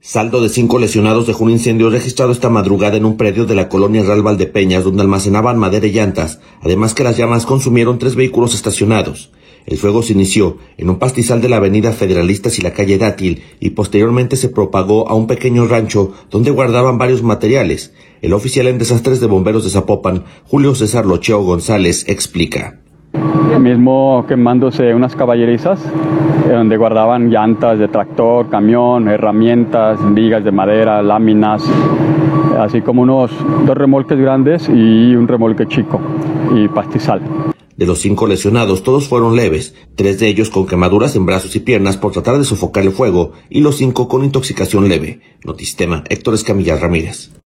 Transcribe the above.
Saldo de 5 lesionados dejó un incendio registrado esta madrugada en un predio de la colonia Real Valdepeñas, donde almacenaban madera y llantas, además que las llamas consumieron 3 vehículos estacionados. El fuego se inició en un pastizal de la avenida Federalistas y la calle Dátil y posteriormente se propagó a un pequeño rancho donde guardaban varios materiales. El oficial en desastres de bomberos de Zapopan, Julio César Locheo González, explica. Mismo quemándose unas caballerizas donde guardaban llantas de tractor, camión, herramientas, vigas de madera, láminas, así como unos 2 remolques grandes y un remolque chico y pastizal. De los 5 lesionados, todos fueron leves, 3 de ellos con quemaduras en brazos y piernas por tratar de sofocar el fuego y los 5 con intoxicación leve. Notistema, Héctor Escamilla Ramírez.